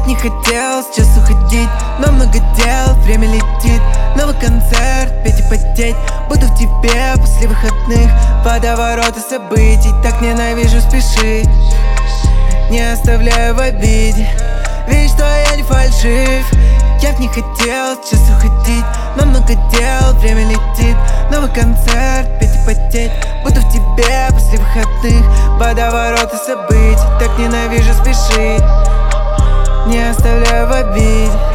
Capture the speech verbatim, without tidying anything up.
не хотел сейчас уходить, но много дел, время летит. Новый концерт, петь и потеть, буду в тебе после выходных. Водовороты событий, так ненавижу спешить. Не оставляю в обиде, ведь что я не фальшив. Я б не хотел сейчас уходить, но много дел, время летит. Новый концерт, петь и потеть, буду в тебе после выходных. Водовороты событий, так ненавижу спешить. Не оставляю в обиде.